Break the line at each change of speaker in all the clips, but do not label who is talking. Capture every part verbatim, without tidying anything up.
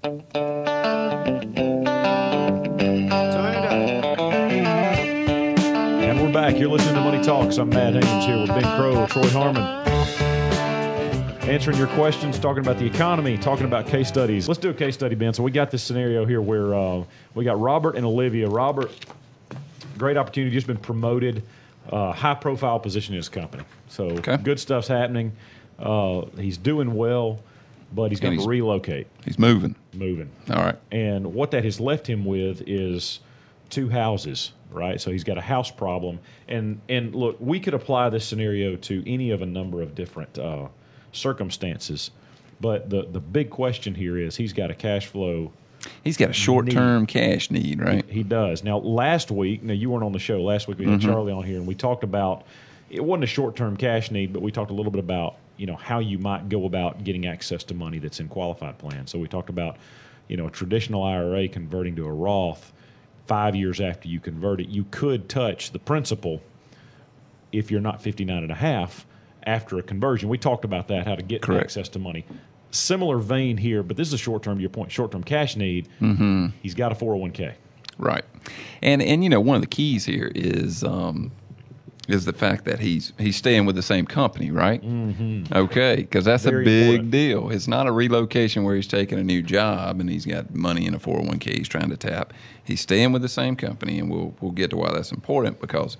And we're back. You're listening to Money Talks. I'm Matt Haynes here with Ben Crow, Troy Harmon. Answering your questions, talking about the economy, talking about case studies. Let's do a case study, Ben. So we got this scenario here where uh, we got Robert and Olivia. Robert, great opportunity, just been promoted, uh, high-profile position in his company. So
okay.
Good stuff's happening. Uh, he's doing well, but he's going to relocate.
He's moving.
Moving.
All right.
And what that has left him with is two houses, right? So he's got a house problem. And, and look, we could apply this scenario to any of a number of different uh, circumstances. But the, the big question here is he's got a cash flow.
He's got a short-term need. cash need, right?
He, he does. Now, last week, now you weren't on the show. Last week we had mm-hmm. Charlie on here, and we talked about, it wasn't a short-term cash need, but we talked a little bit about, you know, how you might go about getting access to money that's in qualified plans. So we talked about, you know, a traditional I R A converting to a Roth. Five years after you convert it, you could touch the principal if you're not fifty-nine and a half after a conversion. We talked about that, how to get
Correct.
access to money. Similar vein here, but this is a short-term, to your point, short-term cash need.
Mm-hmm.
He's got a four oh one k.
Right. And, and you know, one of the keys here is um, is the fact that he's he's staying with the same company, right?
Mm-hmm.
Okay, because that's
Very
a big
important.
deal. It's not a relocation where he's taking a new job and he's got money in a four oh one k he's trying to tap. He's staying with the same company, and we'll we'll get to why that's important because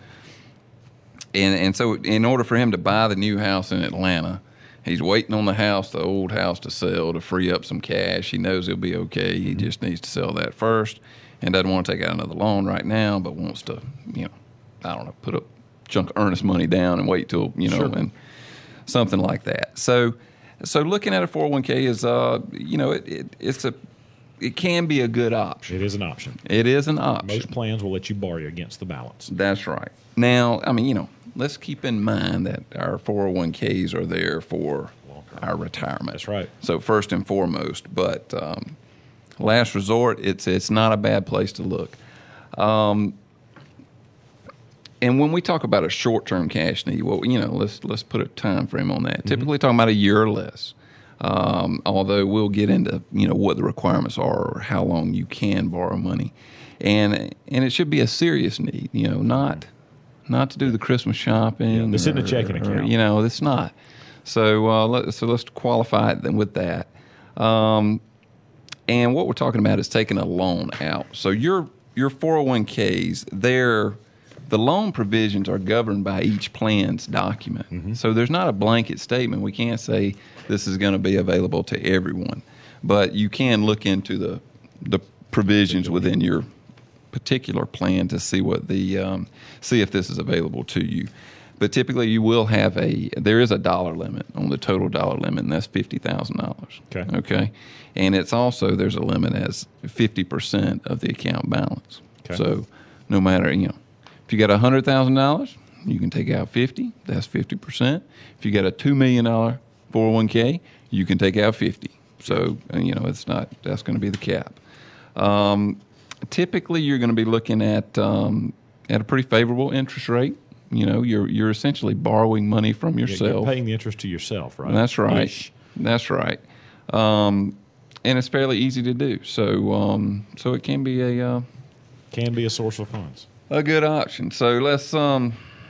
and and so in order for him to buy the new house in Atlanta, he's waiting on the house, the old house, to sell to free up some cash. He knows he'll be okay. He just needs to sell that first and doesn't want to take out another loan right now, but wants to, you know, I don't know, put a chunk of earnest money down and wait till, you know,
sure.
and something like that. So so looking at a four oh one k is, uh, you know, it, it it's a, it can be a good option.
It is an option.
It is an option.
Most plans will let you borrow against the balance.
That's right. Now, I mean, you know, let's keep in mind that our four oh one k's are there for our retirement.
That's right.
So first and foremost, but um, last resort, it's it's not a bad place to look. Um, and when we talk about a short-term cash need, well, you know, let's let's put a time frame on that. Mm-hmm. Typically, talking about a year or less. Um, although we'll get into, you know, what the requirements are or how long you can borrow money, and and it should be a serious need. You know, not not to do the Christmas shopping.
Yeah, this isn't a checking
or,
account.
You know, it's not. So uh, let, so let's qualify it with that. Um, and what we're talking about is taking a loan out. So your your four oh one k's, they're the loan provisions are governed by each plan's document. Mm-hmm. So there's not a blanket statement. We can't say this is going to be available to everyone, but you can look into the the provisions within your particular plan to see what the um, see if this is available to you. But typically, you will have a there is a dollar limit on the total dollar limit, and that's fifty thousand dollars.
Okay.
Okay, and it's also there's a limit as fifty percent of the account balance.
Okay.
So no matter you know. If you got one hundred thousand dollars, you can take out fifty. That's fifty percent. If you got a two million dollars four oh one k, you can take out fifty. So, you know, it's not, that's going to be the cap. Um, typically, you're going to be looking at um, at a pretty favorable interest rate. You know, you're you're essentially borrowing money from yourself.
You're paying the interest to yourself, right?
That's right.
Ish.
That's right. Um, and it's fairly easy to do. So, um, so it can be a uh,
can be a source of funds.
A good option. So let's um,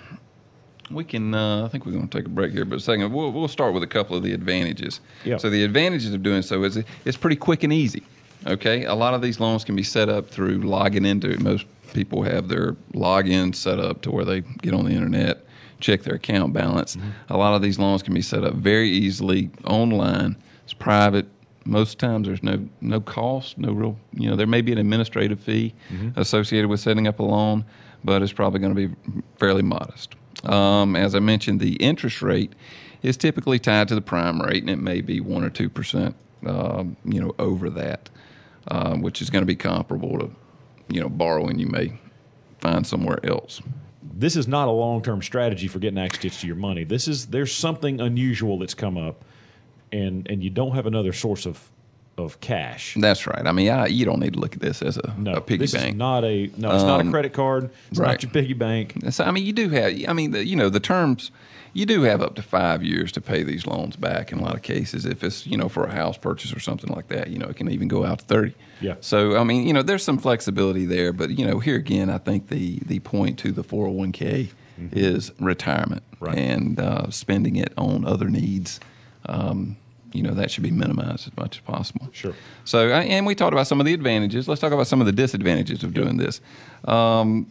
we can. Uh, I think we're going to take a break here, but a second. We'll we'll start with a couple of the advantages.
Yeah.
So the advantages of doing so is it's pretty quick and easy. Okay. A lot of these loans can be set up through logging into it. Most people have their login set up to where they get on the internet, check their account balance. Mm-hmm. A lot of these loans can be set up very easily online. It's private. Most times there's no no cost, no real, you know, there may be an administrative fee mm-hmm. associated with setting up a loan, but it's probably going to be fairly modest. Um, as I mentioned, the interest rate is typically tied to the prime rate, and it may be one or two percent, um, you know, over that, uh, which is going to be comparable to, you know, borrowing you may find somewhere else.
This is not a long-term strategy for getting access to your money. This is there's something unusual that's come up. And and you don't have another source of of cash.
That's right. I mean, I, you don't need to look at this as a,
No,
a piggy
this
bank.
is not a no. It's not a credit card. It's
right.
not your piggy bank.
So, I mean, you do have. I mean, the, you know, the terms. You do have up to five years to pay these loans back in a lot of cases. If it's, you know, for a house purchase or something like that, you know, it can even go out to thirty.
Yeah.
So, I mean, you know, there's some flexibility there. But, you know, here again, I think the, the point to the four oh one k mm-hmm. is retirement.
Right.
And uh, spending it on other needs. Um, you know, that should be minimized as much as possible.
Sure.
So, and we talked about some of the advantages. Let's talk about some of the disadvantages of doing
yep.
this. Um,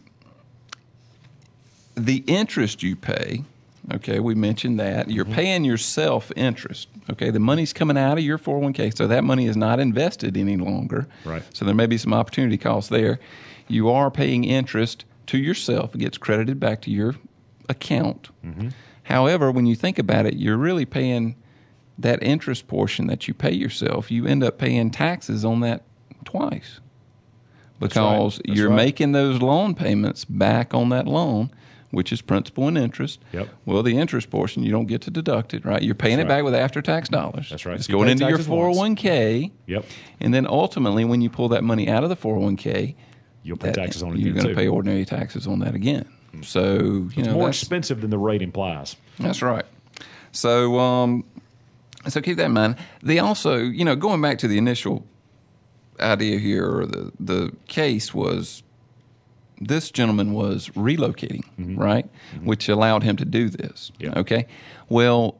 the interest you pay. Okay, we mentioned that. You're mm-hmm. paying yourself interest. Okay, the money's coming out of your four oh one k, so that money is not invested any longer.
Right.
So there may be some opportunity costs there. You are paying interest to yourself. It gets credited back to your account. Mm-hmm. However, when you think about it, you're really paying that interest portion that you pay yourself. You end up paying taxes on that twice because
That's right. That's
you're
right.
making those loan payments back on that loan, which is principal and interest.
Yep.
Well, the interest portion, you don't get to deduct it, right? You're paying
That's
it
right.
back with after-tax dollars.
That's right.
It's
So you
going
pay
into your
taxes
four oh one k.
Yep.
And then ultimately, when you pull that money out of the four oh one k,
you'll pay
that,
taxes on it
you're
again,
going to
too.
pay ordinary taxes on that again. So, you
it's
know,
more
that's,
expensive than the rate implies.
That's right. So, um, so keep that in mind. They also, you know, going back to the initial idea here, or the, the case was this gentleman was relocating, mm-hmm. right, mm-hmm. which allowed him to do this.
Yep.
Okay. Well,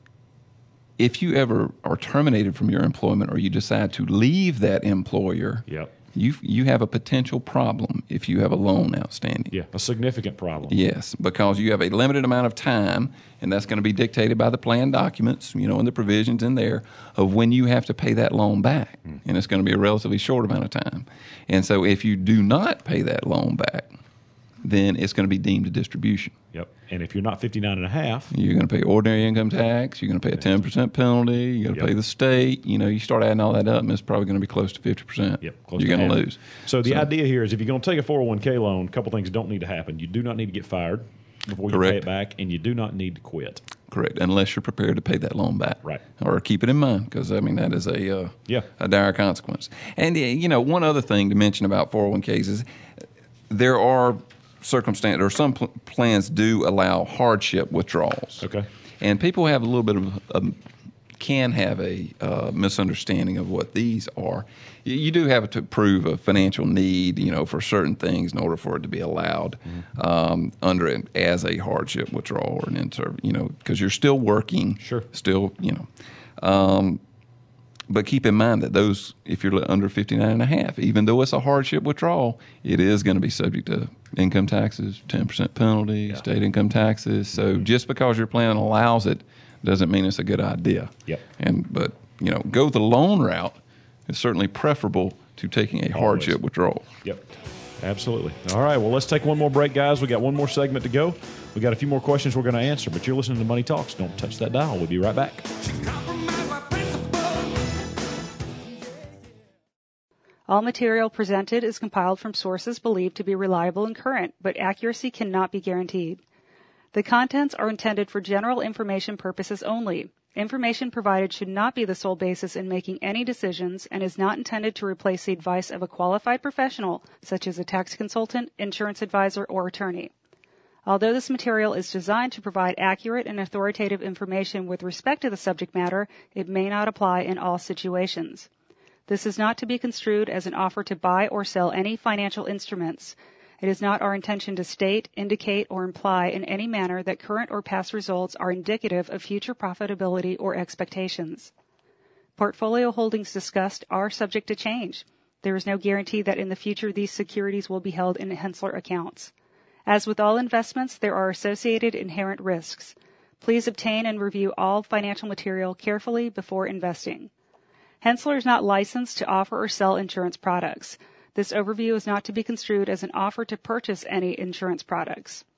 if you ever are terminated from your employment or you decide to leave that employer,
yep.
you you have a potential problem if you have a loan outstanding.
Yeah, a significant problem.
Yes, because you have a limited amount of time, and that's going to be dictated by the plan documents, you know, and the provisions in there of when you have to pay that loan back. Mm. And it's going to be a relatively short amount of time. And so if you do not pay that loan back, then it's going to be deemed a distribution.
Yep. And if you're not fifty-nine and a half,
you're going to pay ordinary income tax. You're going to pay a ten percent penalty. You're going to
yep.
pay the state. You know, you start adding all that up, and it's probably going to be close to fifty percent.
Yep. Close
you're
to
going to
half.
lose.
So the
so,
idea here is if you're going to take a four oh one k loan, a couple things don't need to happen. You do not need to get fired before you
correct.
pay it back, and you do not need to quit.
Correct, unless you're prepared to pay that loan back.
Right.
Or keep it in mind, because, I mean, that is a uh,
yeah.
a dire consequence. And, you know, one other thing to mention about four oh one k's is there are circumstances, or some pl- plans do allow hardship withdrawals.
Okay.
And people have a little bit of, um, can have a uh, misunderstanding of what these are. You, you do have to prove a financial need, you know, for certain things in order for it to be allowed mm-hmm. um, under it as a hardship withdrawal or an in-service, you know, because you're still working.
Sure.
Still, you know. Um, But keep in mind that those, if you're under fifty-nine and a half, even though it's a hardship withdrawal, it is going to be subject to income taxes, ten percent penalty,
yeah.
state income taxes. So
mm-hmm.
just because your plan allows it doesn't mean it's a good idea.
Yep.
And but, you know, go the loan route is certainly preferable to taking a hardship
Always.
withdrawal.
Yep. Absolutely. All right. Well, let's take one more break, guys. We got one more segment to go. We got a few more questions we're going to answer, but you're listening to Money Talks. Don't touch that dial. We'll be right back.
All material presented is compiled from sources believed to be reliable and current, but accuracy cannot be guaranteed. The contents are intended for general information purposes only. Information provided should not be the sole basis in making any decisions and is not intended to replace the advice of a qualified professional, such as a tax consultant, insurance advisor, or attorney. Although this material is designed to provide accurate and authoritative information with respect to the subject matter, it may not apply in all situations. This is not to be construed as an offer to buy or sell any financial instruments. It is not our intention to state, indicate, or imply in any manner that current or past results are indicative of future profitability or expectations. Portfolio holdings discussed are subject to change. There is no guarantee that in the future these securities will be held in Henssler accounts. As with all investments, there are associated inherent risks. Please obtain and review all financial material carefully before investing. Henssler is not licensed to offer or sell insurance products. This overview is not to be construed as an offer to purchase any insurance products.